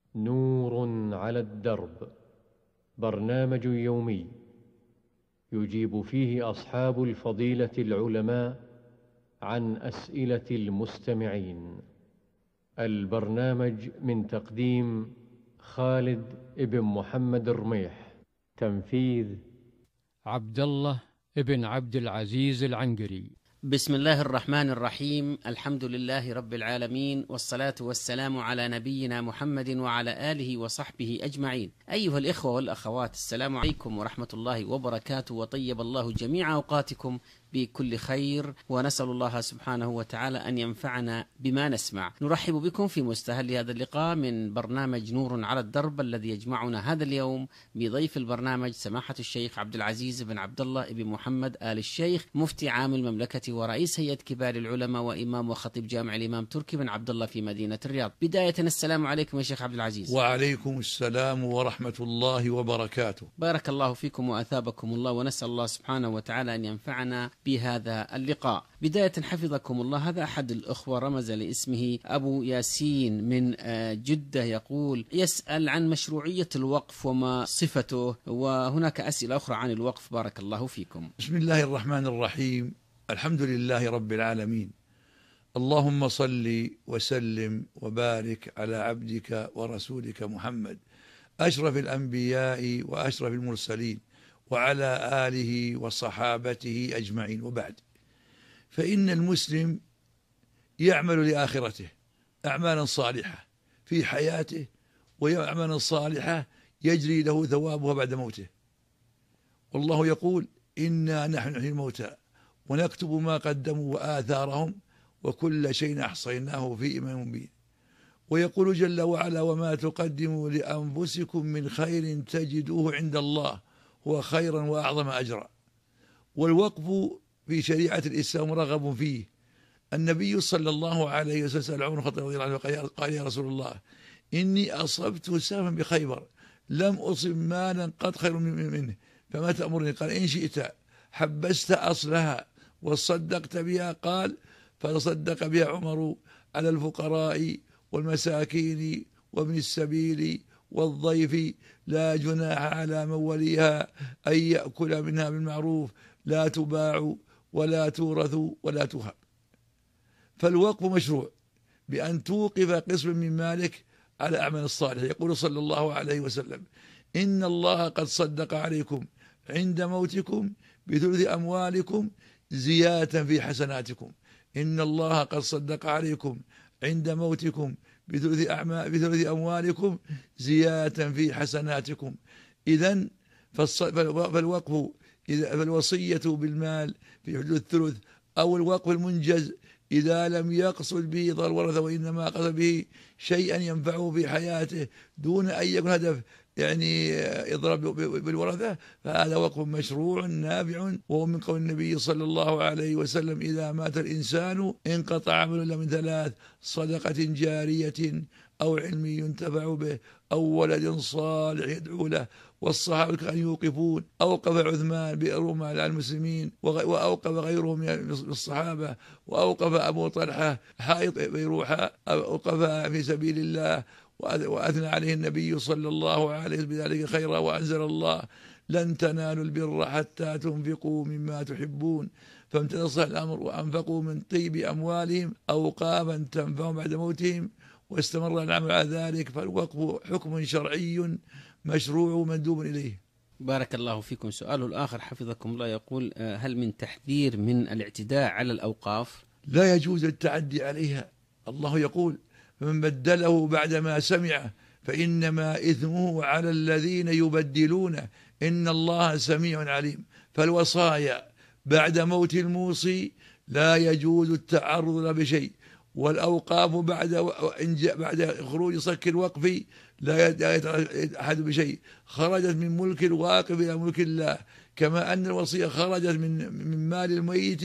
نور على الدرب، برنامج يومي يجيب فيه أصحاب الفضيلة العلماء عن أسئلة المستمعين. البرنامج من تقديم خالد ابن محمد الرميح، تنفيذ عبد الله ابن عبد العزيز العنقري. بسم الله الرحمن الرحيم. الحمد لله رب العالمين، والصلاة والسلام على نبينا محمد وعلى آله وصحبه أجمعين. أيها الإخوة والأخوات، السلام عليكم ورحمة الله وبركاته، وطيب الله جميع أوقاتكم بكل خير، ونسأل الله سبحانه وتعالى أن ينفعنا بما نسمع. نرحب بكم في مستهل هذا اللقاء من برنامج نور على الدرب، الذي يجمعنا هذا اليوم بضيف البرنامج سماحة الشيخ عبد العزيز بن عبد الله بن محمد آل الشيخ، مفتي عام المملكة ورئيس هيئة كبار العلماء وإمام وخطيب جامع الإمام تركي بن عبد الله في مدينة الرياض. بداية السلام عليكم يا شيخ عبد العزيز. وعليكم السلام ورحمة الله وبركاته. بارك الله فيكم وأثابكم الله، ونسأل الله سبحانه وتعالى أن ينفعنا بهذا اللقاء. بداية حفظكم الله، هذا أحد الأخوة رمز لاسمه أبو ياسين من جدة، يقول يسأل عن مشروعية الوقف وما صفته، وهناك أسئلة أخرى عن الوقف. بارك الله فيكم. بسم الله الرحمن الرحيم. الحمد لله رب العالمين، اللهم صل وسلم وبارك على عبدك ورسولك محمد أشرف الأنبياء وأشرف المرسلين، وعلى آله وصحابته أجمعين، وبعد. فإن المسلم يعمل لآخرته أعمالا صالحة في حياته، وأعمالا صالحة يجري له ثوابها بعد موته. والله يقول: إنا نحن نحيي الموتى ونكتب ما قدموا وآثارهم وكل شيء أحصيناه في إمام مبين. ويقول جل وعلا: وما تقدموا لأنفسكم من خير تجدوه عند الله هو خيرا وأعظم أجرا. والوقف في شريعة الإسلام رغب فيه. النبي صلى الله عليه وسلم عمر الخطاب رضي الله عنه قال: يا رسول الله، إني أصبت سهما بخيبر لم أصب مالا قد خير منه، فما تأمرني؟ قال: إن شئت حبست أصلها وصدقت بها. قال: فتصدق بها عمر على الفقراء والمساكين وابن السبيل والضيف، لا جناح على من وليها أن يأكل منها بالمعروف، لا تباع ولا تورث ولا تهب. فالوقف مشروع بأن توقف قسم من مالك على أعمال الصالح. يقول صلى الله عليه وسلم: إن الله قد صدق عليكم عند موتكم بثلث أموالكم زيادة في حسناتكم. إن الله قد صدق عليكم عند موتكم بثلث أموالكم زيادة في حسناتكم. إذن فالوقف فالوصية بالمال في حدود الثلث، أو الوقف المنجز إذا لم يقصد به ضرر الورثة، وإنما قصد به شيئا ينفعه في حياته دون أن يكون هدف إضراب بالورثة، فهذا وقف مشروع نافع. وهو من قول النبي صلى الله عليه وسلم: إذا مات الإنسان انقطع عمله إلا من ثلاث: صدقة جارية أو علم ينتفع به أو ولد صالح يدعو له. والصحابة كانوا يوقفون. أوقف عثمان بئر على المسلمين، وأوقف غيره من الصحابة، وأوقف أبو طلحة حائط بيروحة، أوقف في سبيل الله، وأثنى عليه النبي صلى الله عليه وسلم بذلك خيرا، وأنزل الله: لن تنالوا البر حتى تنفقوا مما تحبون. فامتثل الأمر وأنفقوا من طيب أموالهم أوقافا تنفعهم بعد موتهم، واستمر العمل على ذلك. فالوقف حكم شرعي مشروع مندوب إليه. بارك الله فيكم. سؤاله الآخر حفظكم الله، يقول: هل من تحذير من الاعتداء على الأوقاف؟ لا يجوز التعدي عليها. الله يقول: فمن بدله بعدما سمعه فإنما إثمه على الذين يبدلونه إن الله سميع عليم. فالوصايا بعد موت الموصي لا يجوز التعرض له بشيء، والأوقاف بعد خروج صك الوقف لا يتعرض أحد بشيء. خرجت من ملك الواقف إلى ملك الله، كما أن الوصية خرجت من مال الميت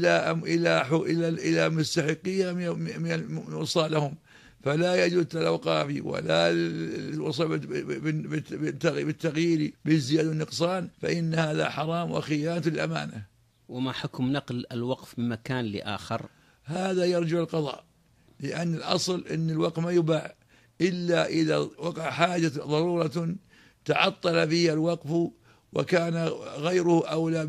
إلى مستحقيها من وصى لهم. فلا يجوز الأوقاف ولا الوصية بالتغيير بالزيادة والنقصان، فإن هذا حرام وخيانة للأمانة. وما حكم نقل الوقف من مكان لآخر؟ هذا يرجع القضاء، لأن الأصل أن الوقف ما يباع، إلا إذا وقع حاجة ضرورة تعطل فيها الوقف وكان غيره أولى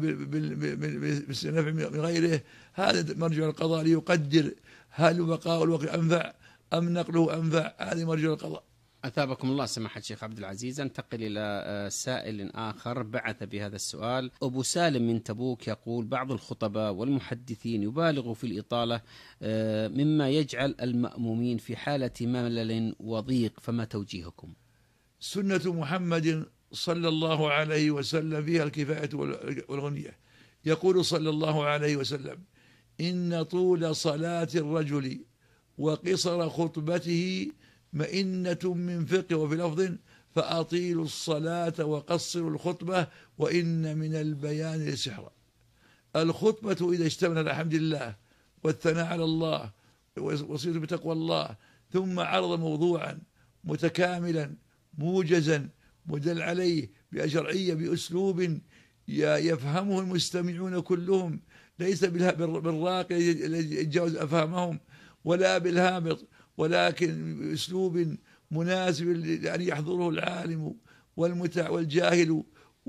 بالنفع من غيره، هذا مرجع القضاء ليقدر هل بقاء الوقف أنفع أم نقله أنفع، هذه مرجع القضاء. أثابكم الله سماحة الشيخ عبد العزيز. انتقل إلى سائل آخر بعث بهذا السؤال. أبو سالم من تبوك يقول: بعض الخطباء والمحدثين يبالغ في الإطالة مما يجعل المأمومين في حالة ملل وضيق، فما توجيهكم؟ سنة محمد صلى الله عليه وسلم فيها الكفاية والغنية. يقول صلى الله عليه وسلم: إن طول صلاة الرجل وقصر خطبته مئنة من فقه، وفي لفظ: فأطيلوا الصلاة وقصروا الخطبة وإن من البيان لسحرا. الخطبة إذا اشتملت على حمد الله والثناء على الله وصية بتقوى الله، ثم عرض موضوعا متكاملا موجزا مدل عليه بشرعية بأسلوب يفهمه المستمعون كلهم، ليس بالراقي الذي يتجاوز أفهامهم ولا بالهابط، ولكن بأسلوب مناسب أن يحضره العالم والجاهل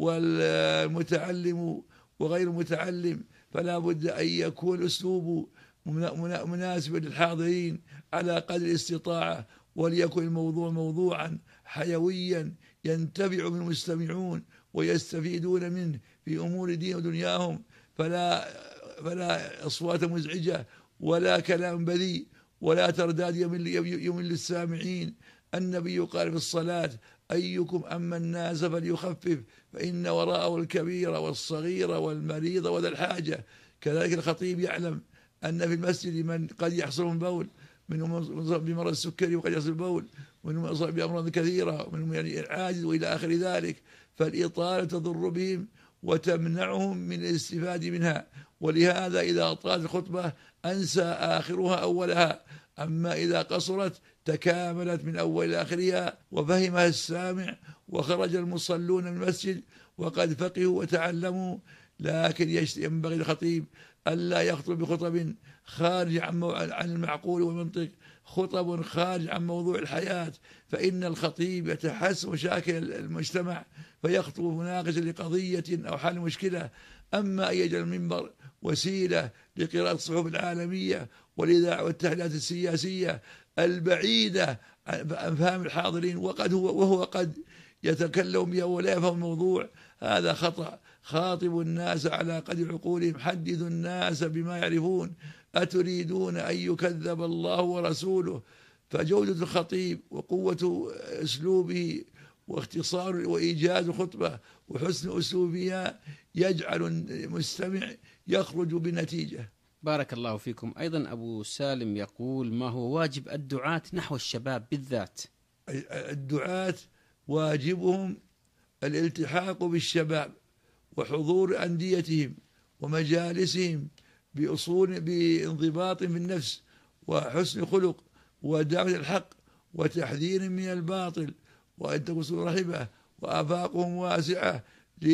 والمتعلم وغير المتعلم، فلا بد أن يكون أسلوب مناسبا للحاضرين على قدر الاستطاعة، وليكن الموضوع موضوعا حيويا ينتفع من المستمعون ويستفيدون منه في أمور دين ودنياهم، فلا أصوات مزعجة ولا كلام بذيء ولا ترداد يمل السامعين. النبي قال في الصلاة: أيكم أما الناس فليخفف فإن وراءه الكبير والصغير والمريض وذا الحاجة. كذلك الخطيب يعلم أن في المسجد من قد يحصل البول، منهم بمرض السكري وقد يحصل البول، منهم أصاب بأمراض كثيرة، ومنهم عاجز وإلى آخر ذلك، فالإطالة تضر بهم وتمنعهم من الاستفادة منها. ولهذا إذا طالت الخطبة أنسى آخرها أولها، أما إذا قصرت تكاملت من أول إلى آخرها وفهمها السامع وخرج المصلون من المسجد وقد فقهوا وتعلموا. لكن ينبغي الخطيب ألا يخطب بخطب خارج عن المعقول والمنطق، خطب خارج عن موضوع الحياة، فإن الخطيب يتحسس مشاكل المجتمع فيخطب مناقشة لقضية أو حل مشكلة. أما أن يجعل المنبر وسيلة لقراءة الصحف العالمية والإذاعة والتحليلات السياسية البعيدة عن فهم الحاضرين وهو قد يتكلم بها ولا يفهم الموضوع، هذا خطأ. خاطبوا الناس على قدر عقولهم، حدثوا الناس بما يعرفون، أتريدون أن يكذب الله ورسوله؟ فجودة الخطيب وقوة أسلوبه واختصار وإيجاز الخطبة وحسن أسلوبها يجعل المستمع يخرج بنتيجة. بارك الله فيكم. أيضا أبو سالم يقول: ما هو واجب الدعاة نحو الشباب بالذات؟ الدعاة واجبهم الالتحاق بالشباب وحضور أنديتهم ومجالسهم بانضباط في النفس وحسن خلق ودعوة الحق وتحذير من الباطل، وأن تكون رحبة وآفاقهم واسعة،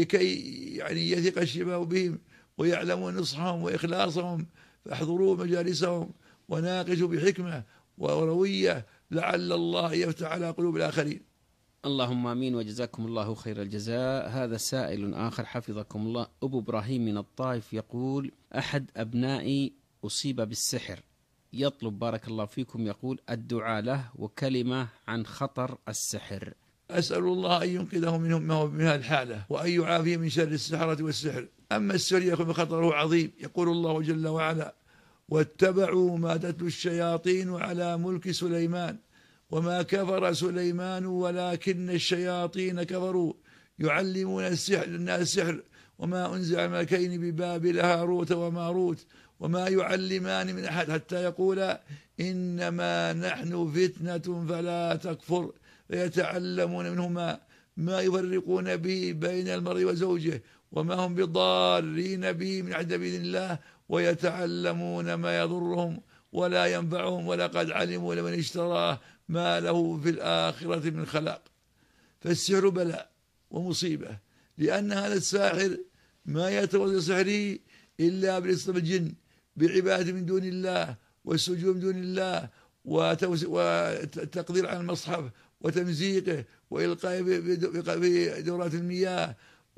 لكي يثق الشباب بهم ويعلموا نصحهم وإخلاصهم، فاحضروا مجالسهم وناقشوا بحكمة وروية لعل الله يفتح على قلوب الآخرين. اللهم آمين وجزاكم الله خير الجزاء. هذا سائل آخر حفظكم الله. أبو إبراهيم من الطائف يقول: أحد أبنائي أصيب بالسحر، يطلب بارك الله فيكم يقول الدعاء له وكلمة عن خطر السحر. أسأل الله أن ينقذه من هذه الحالة وأن يعافيه من شر السحرة والسحر. أما السحر يكون خطره عظيم. يقول الله جل وعلا: واتبعوا ما تتلو الشياطين على ملك سليمان وما كفر سليمان ولكن الشياطين كفروا يعلمون الناس السحر وما أنزل على الملكين ببابل هاروت وماروت وما يعلمان من أحد حتى يقولا إنما نحن فتنة فلا تكفر، فيتعلمون منهما ما يفرقون به بين المرء وزوجه وما هم بضارين به من أحد بإذن الله، ويتعلمون ما يضرهم ولا ينفعهم ولقد علموا لمن اشتراه ما له في الآخرة من خلاق. فالسحر بلاء ومصيبة، لأن هذا الساحر ما يتوسل سحره إلا بالاستغاثة بالجن، بالعبادة من دون الله والسجود من دون الله والتقدير على المصحف وتمزيقه وإلقائه في دورات المياه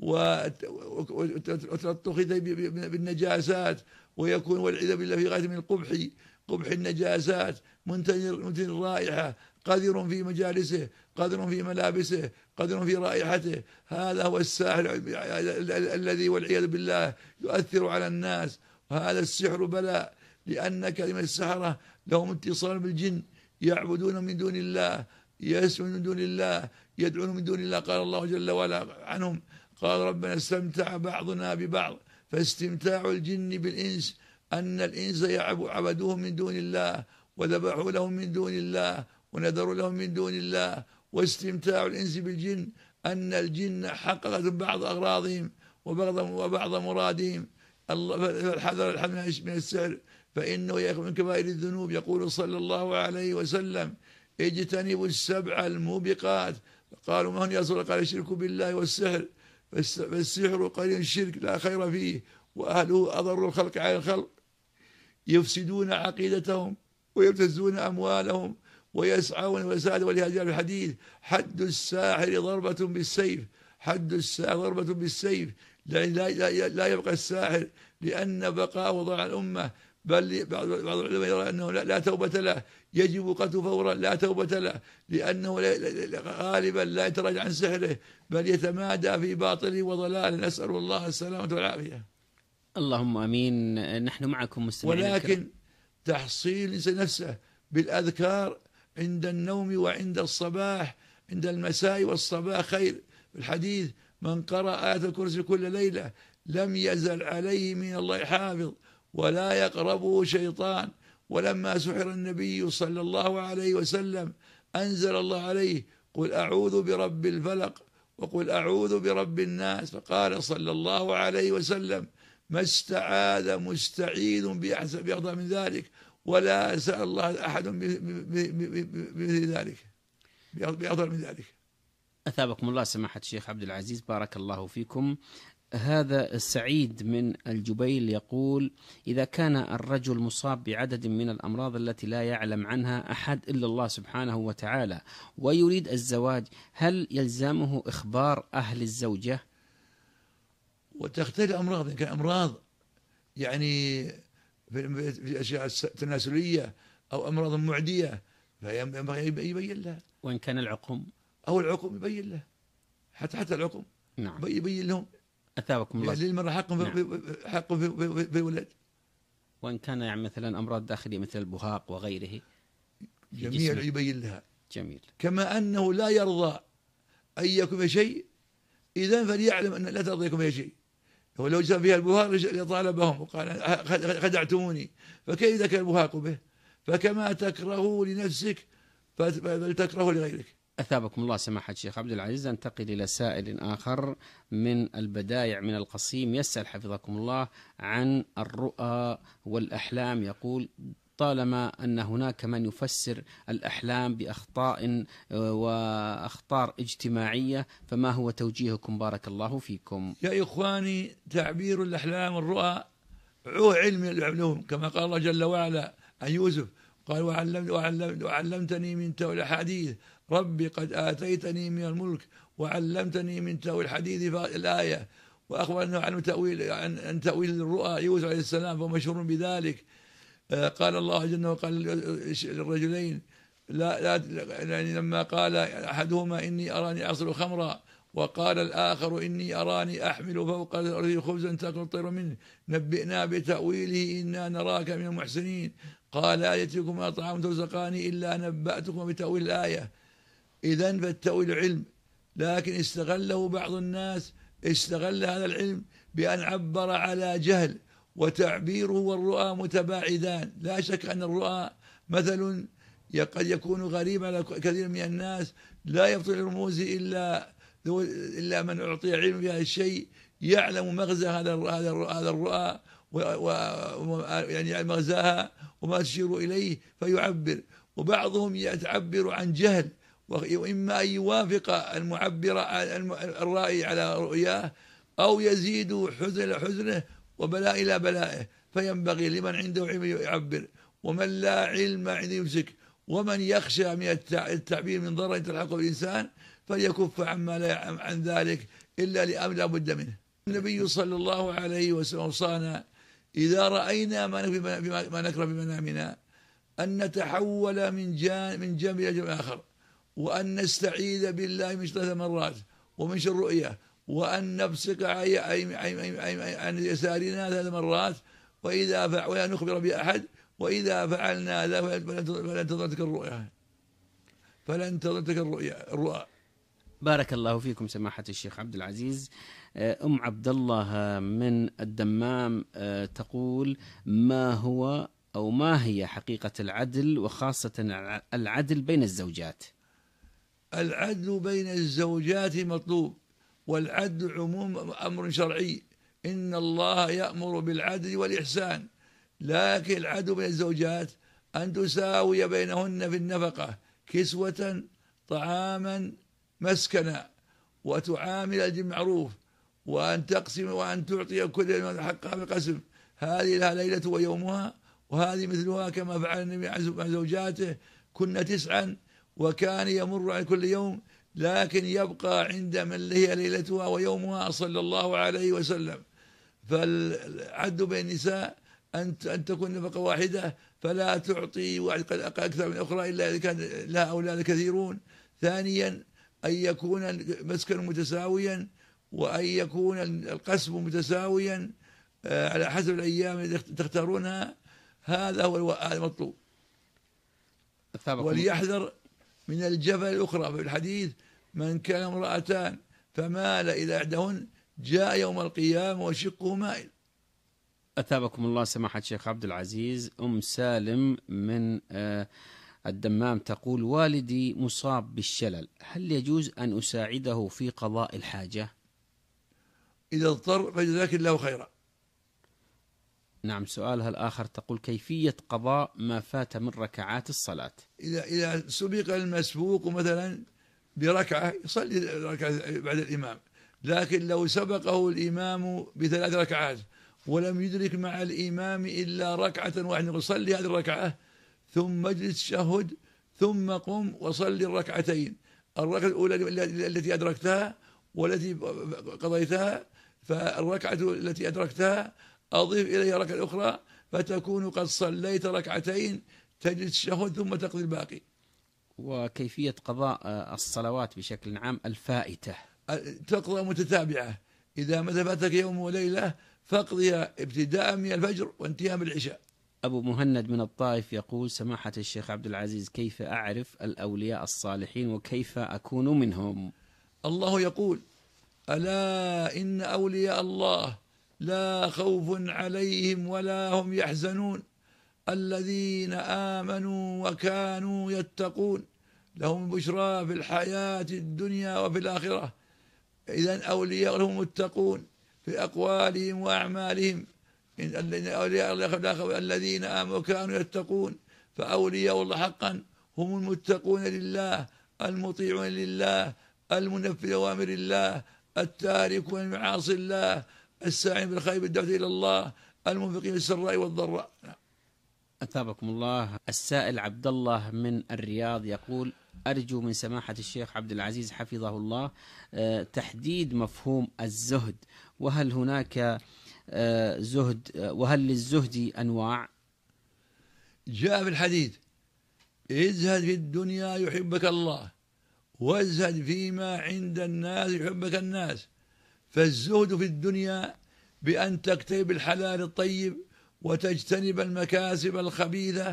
وتلطخ بالنجاسات، ويكون والعياذ بالله في غاية من قبح النجاسات، منتن الرائحة، قذر في مجالسه، قذر في ملابسه، قذر في رائحته. هذا هو الساحر الذي والعياذ بالله يؤثر على الناس. وهذا السحر بلاء، لأن كلمة السحرة لهم اتصال بالجن، يعبدون من دون الله، يسجدون من دون الله، يدعون من دون الله. قال الله جل وعلا عنهم: قال ربنا استمتع بعضنا ببعض فاستمتاع الجن بالإنس، أن الإنس عبدوهم من دون الله وذبحوا لهم من دون الله ونذروا لهم من دون الله. واستمتاع الإنس بالجن أن الجن حققت بعض أغراضهم وبعض مرادهم. فالحذر من السحر فإنه يكون من كبائر الذنوب. يقول صلى الله عليه وسلم: اجتنبوا السبع الموبقات. قالوا: ما هن يا رسول الله؟ قال: الشرك بالله والسحر، فالسحر قليل الشرك لا خير فيه، وأهله أضر الخلق على الخلق، يفسدون عقيدتهم ويبتزون أموالهم ويسعون فساد. ولهذا الحديث: حد الساحر ضربة بالسيف، حد الساحر ضربة بالسيف. لا يبقى الساحر، لأن بقاء وضع الأمة. بل بعض العلماء يرى أنه لا توبة له، يجب قتله فورا، لا توبة له، لأنه غالبا لا يتراجع عن سحره، بل يتمادى في باطله وضلاله. نسأل الله السلامة والعافية. اللهم آمين. نحن معكم مستمعين ولكن تحصيل الإنسان نفسه بالأذكار عند النوم وعند الصباح، عند المساء والصباح خير. في الحديث: من قرأ آية الكرسي كل ليلة لم يزل عليه من الله حافظ ولا يقربه شيطان. ولما سحر النبي صلى الله عليه وسلم أنزل الله عليه: قل أعوذ برب الفلق وقل أعوذ برب الناس. فقال صلى الله عليه وسلم: ما استعاذ مستعيذ بأفضل من ذلك، ولا سأل الله أحد بمثل ذلك، بأفضل من ذلك. أثابكم الله سماحة الشيخ عبد العزيز، بارك الله فيكم. هذا السعيد من الجبيل يقول: إذا كان الرجل مصاب بعدد من الأمراض التي لا يعلم عنها أحد إلا الله سبحانه وتعالى ويريد الزواج، هل يلزمه إخبار أهل الزوجة؟ وتختلف أمراض، إن كان أمراض يعني في أشياء تناسلية أو أمراض معدية فينبغي يبين لها. وإن كان العقم أو العقم يبين له، حتى العقم نعم يبين لهم. أثابكم الله. يعني للمرأة حق في الولد. وإن كان يعني مثلا أمراض داخلية مثل البهاق وغيره جميع يبين لها. جميل. كما أنه لا يرضى أن يكون شيء، إذن فليعلم أن لا ترضى يكون شيء. ولو جاء فيها البهاق لطالبهم وقال: خدعتموني. فكيف إذا كان البهاق به؟ فكما تكرهه لنفسك فلتكرهه لغيرك. أثابكم الله سماحة الشيخ عبد العزيز. انتقل إلى سائل آخر من البدايع من القصيم، يسأل حفظكم الله عن الرؤى والأحلام. يقول: طالما أن هناك من يفسر الأحلام بأخطاء وأخطار اجتماعية، فما هو توجيهكم بارك الله فيكم؟ يا إخواني، تعبير الأحلام والرؤى علم العلوم، كما قال الله جل وعلا عن يوسف: قال: وعلمتني من تأويل الأحاديث، ربي قد آتيتني من الملك وعلمتني من تأويل الحديث. الآية. وأخبرنا عن تأويل الرؤى يوسف عليه السلام، فهو مشهور بذلك. قال الله جل وعلا للرجلين يعني لما قال أحدهما: إني أراني أعصر خمرا، وقال الآخر: إني أراني أحمل فوق الأرض خبزا تأكل الطير منه، نبئنا بتأويله إنا نراك من المحسنين. قال: آيتكم طعام ترزقاني إلا نبأتكم بتأويل الآية. إذن فالتأويل علم، لكن استغله بعض الناس، استغل هذا العلم بأن عبر على جهل، وتعبيره والرؤى متباعدان. لا شك أن الرؤى مثل قد يكون غريب على كثير من الناس، لا يبطل الرموز إلا من أعطي علم بهذا الشيء، يعلم مغزى هذا الرؤى يعني مغزاها وما تشير إليه فيعبر. وبعضهم يتعبر عن جهل، وإما أن يوافق المعبر الرائي على رؤياه، أو يزيد حزنه وبلاء إلى بلائه. فينبغي لمن عنده علم يعبر، ومن لا علم عنده يمسك. ومن يخشى من التعبير من ضرر تلحقه بالإنسان فليكف عن ذلك إلا لأمر لا بد منه. النبي صلى الله عليه وسلم أوصانا إذا رأينا ما نكره بمنامنا أن نتحول من جانب إلى جانب آخر، وأن نستعيذ بالله من 3 مرات ومن شر الرؤيا، وأن نبصق عن يسارنا 3 مرات، ولا نخبر بأحد، وإذا فعلنا ذلك فلن تضرتك الرؤيا. بارك الله فيكم سماحة الشيخ عبد العزيز. أم عبد الله من الدمام تقول: ما هي حقيقة العدل، وخاصة العدل بين الزوجات؟ العدل بين الزوجات مطلوب، والعدل عموم أمر شرعي، إن الله يأمر بالعدل والإحسان، لكن العدل بين الزوجات أن تساوي بينهن في النفقة، كسوة، طعاما، مسكنا، وتعامل بالمعروف، وأن تقسم وأن تعطي كل حقها بقسم. هذه لها ليلة ويومها، وهذه مثلها، كما فعل النبي مع زوجاته، كن 9 وكان يمر على كل يوم، لكن يبقى عند من هي ليلتها ويومها صلى الله عليه وسلم. فالعدل بين النساء أن تكون نفقة واحدة، فلا تعطي أكثر من أخرى إلا إذا كان لها أولاد كثيرون. ثانيا أن يكون المسكن متساويا، وأن يكون القسم متساويا على حسب الأيام التي تختارونها. هذا هو المطلوب. وليحذر من الجفا الأخرى. في الحديث: من كان امرأتان فمال إلى إحداهن جاء يوم القيامة وشقه مائل. أثابكم الله سماحة الشيخ عبد العزيز. أم سالم من الدمام تقول: والدي مصاب بالشلل، هل يجوز أن أساعده في قضاء الحاجة؟ إذا اضطر فجزاك الله خيرا. نعم. سؤالها الآخر تقول: كيفية قضاء ما فات من ركعات الصلاة؟ إذا سبق المسبوق مثلا بركعة يصلي ركعة بعد الإمام، لكن لو سبقه الإمام ب3 ركعات ولم يدرك مع الإمام إلا ركعة واحدة، يصلي هذه الركعة ثم اجلس تشهد ثم قم وصلي الركعتين، الركعة الأولى التي أدركتها والتي قضيتها، فالركعة التي أدركتها أضيف إليها ركعة أخرى، فتكون قد صليت ركعتين، تجلس تشهد ثم تقضي الباقي. وكيفية قضاء الصلوات بشكل عام الفائتة؟ تقضى متتابعة، إذا متى فاتك يوم وليلة فاقضيها ابتداء من الفجر وانتهاء بالعشاء. أبو مهند من الطائف يقول: سماحة الشيخ عبد العزيز، كيف أعرف الأولياء الصالحين وكيف أكون منهم؟ الله يقول: ألا إن أولياء الله لا خوف عليهم ولا هم يحزنون الذين آمنوا وكانوا يتقون لهم بشرى في الحياة الدنيا وفي الآخرة. إذن أولياء لهم متقون في أقوالهم وأعمالهم. أولياء الله الذين آمنوا وكانوا يتقون، فأولياء الله حقا هم المتقون لله، المطيعون لله، المنفذ أوامر الله، التاركون لمعاصي الله، الساعين بالخير بالدعوة إلى الله، المنفقين بالسراء والضراء. أثابكم الله. السائل عبد الله من الرياض يقول: أرجو من سماحة الشيخ عبد العزيز حفظه الله تحديد مفهوم الزهد، وهل هناك زهد، وهل للزهد أنواع؟ جاء في الحديث: ازهد في الدنيا يحبك الله، وازهد فيما عند الناس يحبك الناس. فالزهد في الدنيا بأن تكتسب الحلال الطيب وتجتنب المكاسب الخبيثة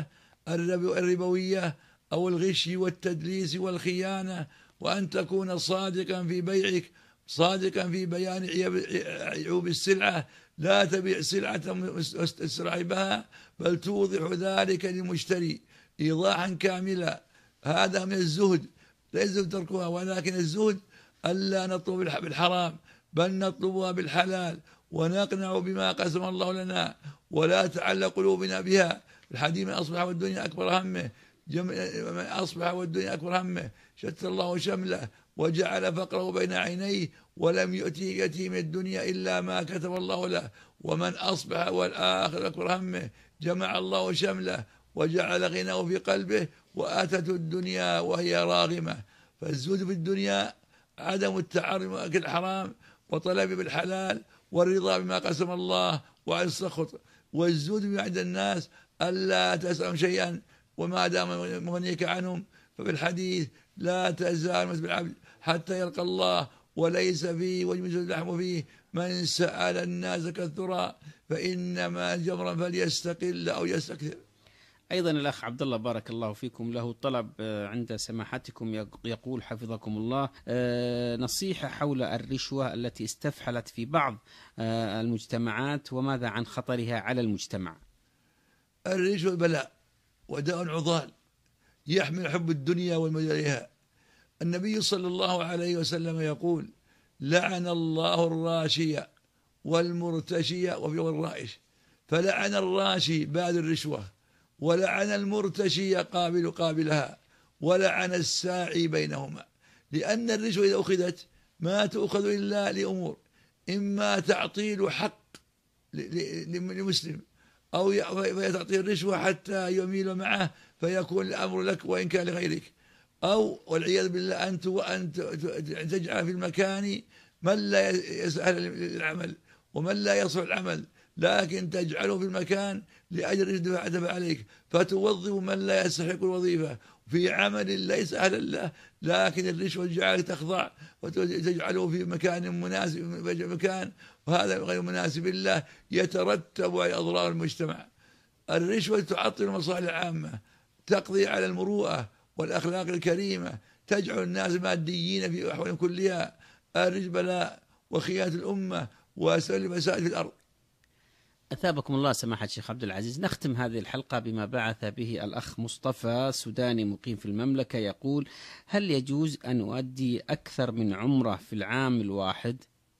الربوية أو الغش والتدليس والخيانة، وأن تكون صادقا في بيعك، صادقا في بيان عيوب السلعة، لا تبيع سلعة مستسرع بها، بل توضح ذلك للمشتري إيضاحا كاملا. هذا من الزهد، ليس تركها، ولكن الزهد ألا نطلب بالحرام، بل نطلبها بالحلال، ونقنع بما قسم الله لنا، ولا تعلق قلوبنا بها. الحديث: من أصبح والدنيا أكبر همه، من أصبح والدنيا أكبر همه شتت الله شمله وجعل فقره بين عينيه، ولم يؤتي يتيم الدنيا إلا ما كتب الله له. ومن أصبح والآخر أكبر همه جمع الله شمله وجعل غناه في قلبه، وأتت الدنيا وهي راغمة. فالزهد في الدنيا عدم التعرض لأكل الحرام وطلب بالحلال والرضا بما قسم الله وعن السخط. والزهد عند الناس ألا تسألهم شيئا وما دام مغنيك عنهم. ففي الحديث لا تزال مثل العبد حتى يلقى الله وليس فيه ويجمز اللحم فيه. من سأل الناس كالثرى فإنما جمرا فليستقل أو يستكثر. أيضا الأخ عبد الله بارك الله فيكم له طلب عند سماحتكم، يقول حفظكم الله نصيحة حول الرشوة التي استفحلت في بعض المجتمعات، وماذا عن خطرها على المجتمع؟ الرشوة بلاء وداء عضال يحمل حب الدنيا والميل إليها. النبي صلى الله عليه وسلم يقول: لعن الله الراشية والمرتشية وفي الرائش. فلعن الراشي بعد الرشوة، ولعن المرتشي قابلها، ولعن الساعي بينهما. لأن الرشوة إذا أخذت ما تؤخذ إلا لأمور: إما تعطيل حق لمسلم، أو تعطي الرشوة حتى يميل معه فيكون الأمر لك وإن كان لغيرك، أو والعياذ بالله أن تجعل في المكان من لا يسهل العمل ومن لا يصلح العمل، لكن تجعله في المكان لأجل دفع عليك، فتوظف من لا يستحق الوظيفة في عمل ليس أهلا له، لكن الرشوة تجعلك تخضع وتجعله في مكان مناسب، مكان وهذا غير مناسب له يترتب على أضرار المجتمع. الرشوة تعطل المصالح العامة، تقضي على المروءة والأخلاق الكريمة، تجعل الناس ماديين في أحوالهم كلها. الرشوة بلاء وخيانة الأمة وسائل الفساد في الأرض. أثابكم الله سماحة الشيخ عبد العزيز. نختم هذه الحلقة بما بعث به الأخ مصطفى سوداني مقيم في المملكة، يقول: هل يجوز أن أؤدي أكثر من عمرة في العام الواحد؟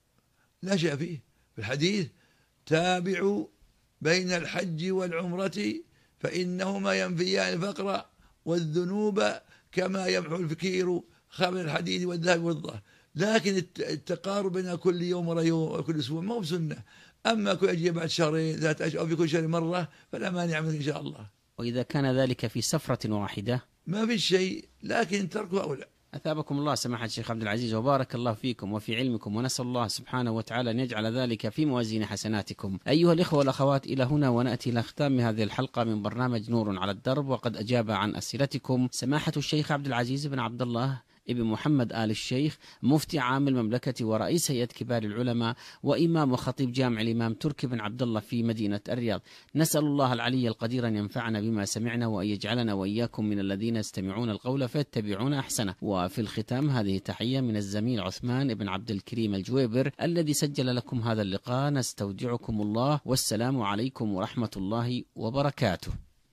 لا شيء فيه. في الحديث: تابعوا بين الحج والعمرة فإنهما ينفيان الفقر والذنوب كما يمحو الفكير خبر الحديد والذهب والفضة. لكن التقارب بين كل يوم ويوم وكل أسبوع ما هو بسنة. أما كل أجي بعد شهرين ذات أشهر أو في كل شهر مرة فلا مانع منه إن شاء الله. وإذا كان ذلك في سفرة واحدة ما في شيء، لكن تركه أولى. أثابكم الله سماحة الشيخ عبد العزيز وبارك الله فيكم وفي علمكم، ونسأل الله سبحانه وتعالى أن يجعل ذلك في موازين حسناتكم. أيها الإخوة والأخوات، إلى هنا ونأتي إلى ختام هذه الحلقة من برنامج نور على الدرب، وقد أجاب عن أسئلتكم سماحة الشيخ عبد العزيز بن عبد الله ابن محمد آل الشيخ، مفتي عام المملكة ورئيس هيئة كبار العلماء وإمام وخطيب جامع الإمام تركي بن عبد الله في مدينة الرياض. نسأل الله العلي القدير أن ينفعنا بما سمعنا وأن يجعلنا وإياكم من الذين يستمعون القول فيتبعون أحسنه. وفي الختام هذه تحية من الزميل عثمان بن عبد الكريم الجويبر الذي سجل لكم هذا اللقاء. نستودعكم الله، والسلام عليكم ورحمة الله وبركاته.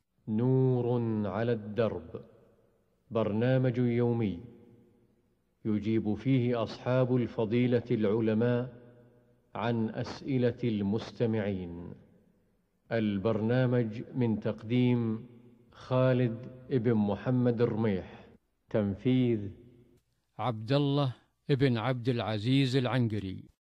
نور على الدرب، برنامج يومي يجيب فيه أصحاب الفضيلة العلماء عن أسئلة المستمعين. البرنامج من تقديم خالد بن محمد الرميح، تنفيذ عبد الله بن عبد العزيز العنقري.